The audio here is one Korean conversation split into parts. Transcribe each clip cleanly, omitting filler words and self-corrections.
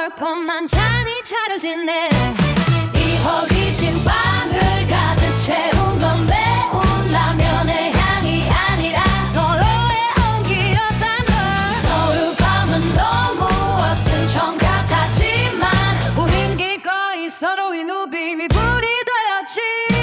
벌판만 잔이 차려지네. 이 허기진 빵을 가득 채운 건 매운 라면의 향이 아니라 서로의 온기였단 걸. 서울 밤은 너무 어슴청 같았지만 우린 기꺼이 서로의 누빔이 불이 되었지.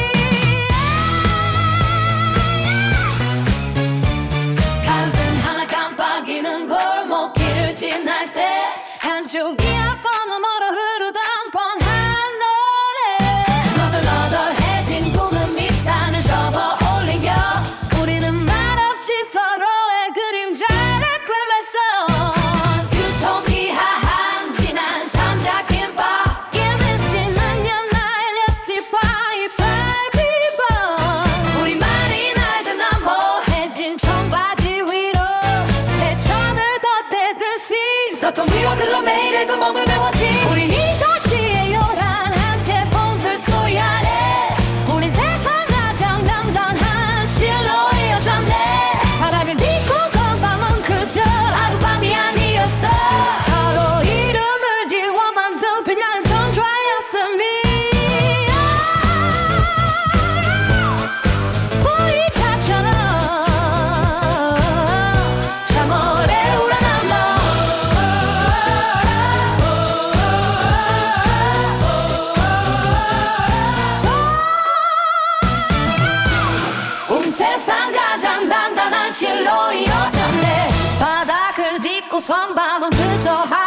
가로등 하나 깜빡이는 골목길을 지날 때 한쪽이 아파 너머로 흐르던 뻔한 노래. 너덜너덜해진 꿈은 밑단을 접어 올리며 우리는 말없이 서로의 그림자를 꿰맸어. 유토피아한 진한 삼자김밥 깨미시는 옆나의 랩티파이 파이피번. 우리말이 날든 남모해진 청바지 위로 새천을 덧대듯이 소통 위로 들러 매일의 구멍을 메웠지. 우린 이 도시의 요란 한채 봉들 소리 아래 우린 세상 가장 남단한 실로의 여자네. 바닥을 딛고선 밤은 그저 하룻밤이 아니었어. 서로 이름을 지워 만든 빛나는 선조였으니 보이자처럼 참 오래 우러난 너. 우린 세상 가장 단단한 실로 이어졌네. 바닥을 딛고선 밤은 그저